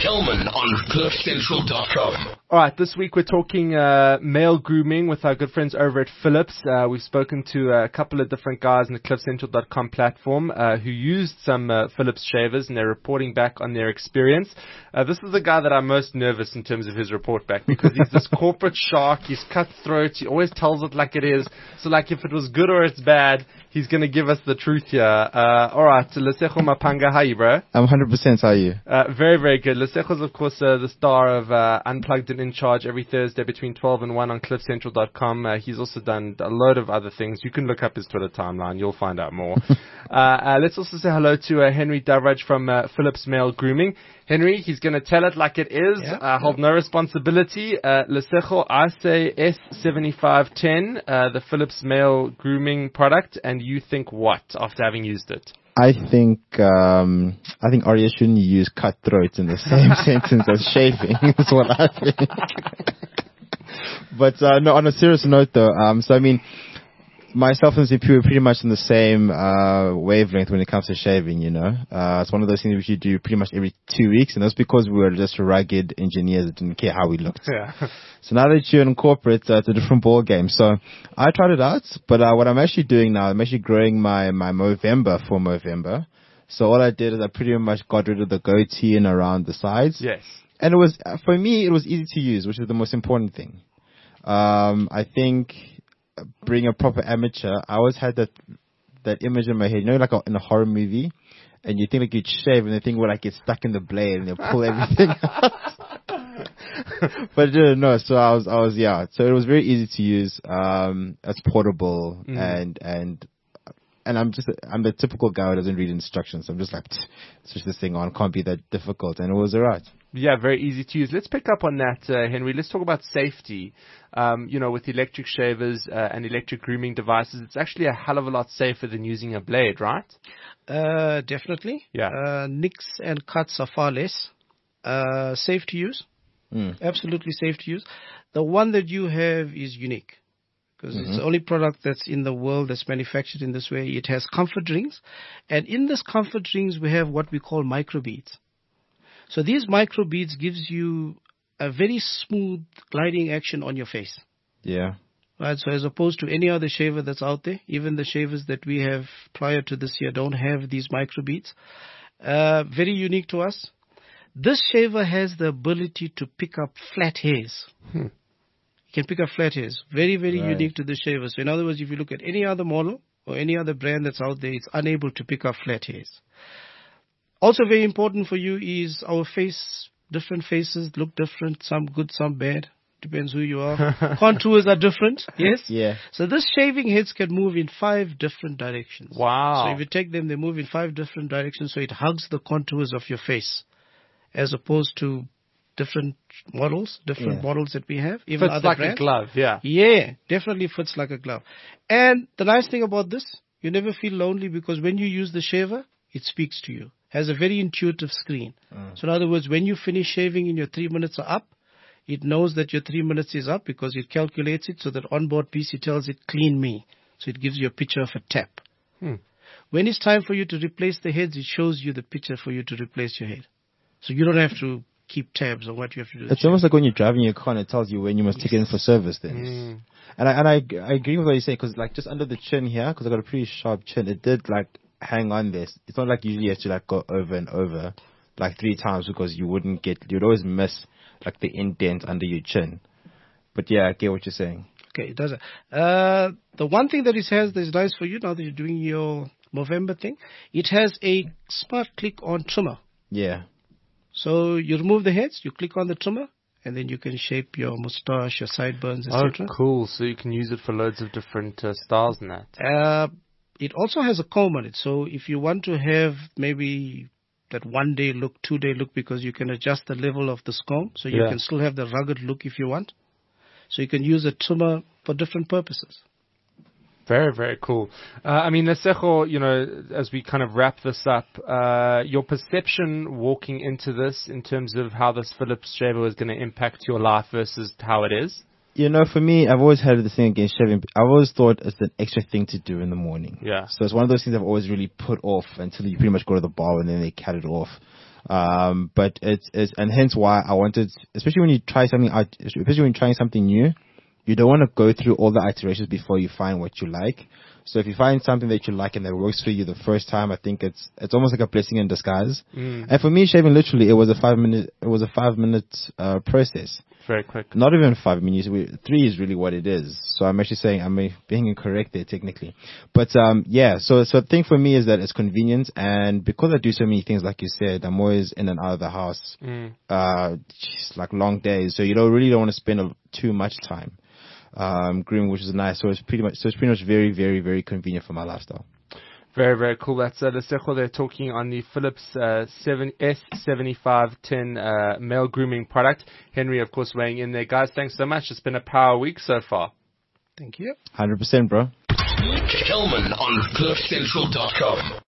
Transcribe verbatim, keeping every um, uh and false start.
Kelman on cliff central dot com. All right, this week we're talking uh, male grooming with our good friends over at Philips. Uh, we've spoken to a couple of different guys on the cliff central dot com platform uh, who used some uh, Philips shavers, and they're reporting back on their experience. Uh, this is the guy that I'm most nervous in terms of his report back, because he's this corporate shark. He's cutthroat. He always tells it like it is. So, like, if it was good or it's bad, he's going to give us the truth here. Uh, all right, Lesejo Mapanga, how are you, bro? I'm one hundred percent. How are you? Uh, very, very good. Lesejo's, of course, uh, the star of uh, Unplugged and In Charge every Thursday between twelve and one on cliff central dot com. Uh, he's also done a load of other things. You can look up his Twitter timeline. You'll find out more. uh, uh, let's also say hello to uh, Henry Davraj from uh, Philips Male Grooming. Henry, he's going to tell it like it is. Yeah, uh, hold no responsibility. Uh, Lesejo, I say S seventy-five ten, uh, the Philips Male Grooming product, and you think what after having used it? I think um, I think Arya shouldn't use cutthroat in the same sentence as shaving. That's what I think. But uh, no, on a serious note, though, um, so I mean, myself and Zipu are pretty much on the same uh, wavelength when it comes to shaving. You know, uh, it's one of those things which you do pretty much every two weeks, and that's because we were just rugged engineers that didn't care how we looked. Yeah. So now that you're in corporate, uh, it's a different ball game. So I tried it out, but uh, what I'm actually doing now, I'm actually growing my my Movember for Movember. So all I did is I pretty much got rid of the goatee and around the sides. Yes. And it was, uh, for me, it was easy to use, which is the most important thing. Um, I think uh, being a proper amateur, I always had that that image in my head, you know, like a, in a horror movie, and you think like you'd shave, and the thing would like get stuck in the blade, and they'll pull everything out. But uh, no, so I was, I was, yeah. So it was very easy to use. Um, it's portable, mm. and and and I'm just, I'm the typical guy who doesn't read instructions. I'm just like, switch this thing on. Can't be that difficult, and it was alright. Yeah, very easy to use. Let's pick up on that, uh, Henry. Let's talk about safety. Um, you know, with electric shavers uh, and electric grooming devices, it's actually a hell of a lot safer than using a blade, right? Uh, definitely. Yeah. Uh, nicks and cuts are far less. Uh, safe to use. Mm. Absolutely safe to use. The one that you have is unique, because mm-hmm. it's the only product that's in the world that's manufactured in this way. It has comfort rings, and in this comfort rings we have what we call microbeads. So these microbeads gives you a very smooth gliding action on your face. Yeah. Right. So as opposed to any other shaver that's out there, even the shavers that we have prior to this year don't have these microbeads. Uh, very unique to us. This shaver has the ability to pick up flat hairs. Hmm. You can pick up flat hairs. Very, very right. unique to the shaver. So in other words, if you look at any other model or any other brand that's out there, it's unable to pick up flat hairs. Also very important for you is our face. Different faces look different. Some good, some bad. Depends who you are. Contours are different. Yes? Yeah. So this shaving heads can move in five different directions. Wow. So if you take them, they move in five different directions. So it hugs the contours of your face, as opposed to different models, different yeah. models that we have. Even fits other like brands. a glove, yeah. Yeah, definitely fits like a glove. And the nice thing about this, you never feel lonely, because when you use the shaver, it speaks to you. Has a very intuitive screen. Mm. So in other words, when you finish shaving and your three minutes are up, it knows that your three minutes is up because it calculates it, so that onboard P C tells it, clean me. So it gives you a picture of a tap. Hmm. When it's time for you to replace the heads, it shows you the picture for you to replace your head. So you don't have to keep tabs on what you have to do. It's almost like when you're driving your car and it tells you when you must yes. take it in for service then. Mm. And I and I, I agree with what you're saying, because like just under the chin here, because I got a pretty sharp chin, it did like hang on this. It's not like usually you have to like go over and over like three times, because you wouldn't get, you'd always miss like the indent under your chin. But yeah, I get what you're saying. Okay, it does. Uh, the one thing that it has that is nice for you now that you're doing your Movember thing, it has a smart click on trimmer. Yeah. So you remove the heads, you click on the trimmer, and then you can shape your mustache, your sideburns, et cetera. Oh, cool. So you can use it for loads of different uh, styles and that. Uh, it also has a comb on it. So if you want to have maybe that one day look, two day look, because you can adjust the level of the comb, so you yeah. can still have the rugged look if you want. So you can use a trimmer for different purposes. Very, very cool. Uh, I mean, Lesejo, you know, as we kind of wrap this up, uh, your perception walking into this in terms of how this Philips shaver is going to impact your life versus how it is? You know, for me, I've always had this thing against shaving. I've always thought it's an extra thing to do in the morning. Yeah. So it's one of those things I've always really put off until you pretty much go to the bar and then they cut it off. Um, but it's, it's, and hence why I wanted, especially when you try something out, especially when you're trying something new, you don't want to go through all the iterations before you find what you like. So if you find something that you like and that works for you the first time, I think it's it's almost like a blessing in disguise. Mm. And for me, shaving literally, it was a five minute it was a five minute uh, process. Very quick. Not even five minutes. We, three is really what it is. So I'm actually saying I'm being incorrect there technically. But um yeah, so so the thing for me is that it's convenient, and because I do so many things, like you said, I'm always in and out of the house. Mm. Uh, just like long days, so you don't really don't want to spend a, too much time. Um, grooming, which is nice. So it's pretty much, so it's pretty much very, very, very convenient for my lifestyle. Very, very cool. That's uh, Lesego there talking on the Philips uh, S seventy-five ten uh, male grooming product. Henry, of course, weighing in there. Guys, thanks so much. It's been a power week so far. Thank you. one hundred percent, bro. Kelman on cliff central dot com.